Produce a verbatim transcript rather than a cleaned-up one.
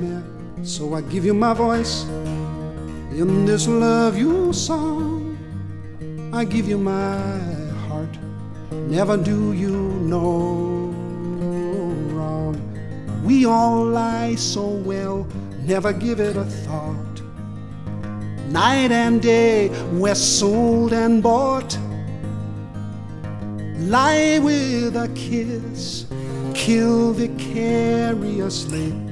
me. So I give you my voice in this love you song. I give you my heart, never do you no wrong. We all lie so well, never give it a thought. Night and day we're sold and bought. Lie with a kiss, kill vicariously.